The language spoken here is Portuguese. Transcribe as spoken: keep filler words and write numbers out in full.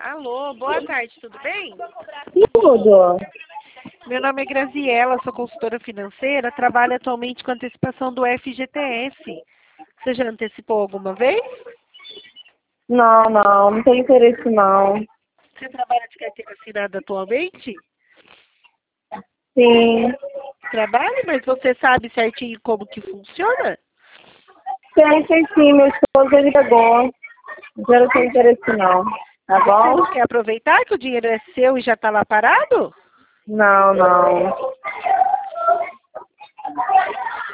Alô, boa tarde, tudo bem? Tudo. Meu nome é Graziela, sou consultora financeira, trabalho atualmente com antecipação do F G T S. Você já antecipou alguma vez? Não, não, não tem interesse não. Você trabalha de carteira assinada atualmente? Sim. Trabalha, mas você sabe certinho como que funciona? Tem, tem sim, meu esposo ele pegou. Eu não tenho interesse não. Tá Você bom? não quer aproveitar que o dinheiro é seu e já está lá parado? Não, não.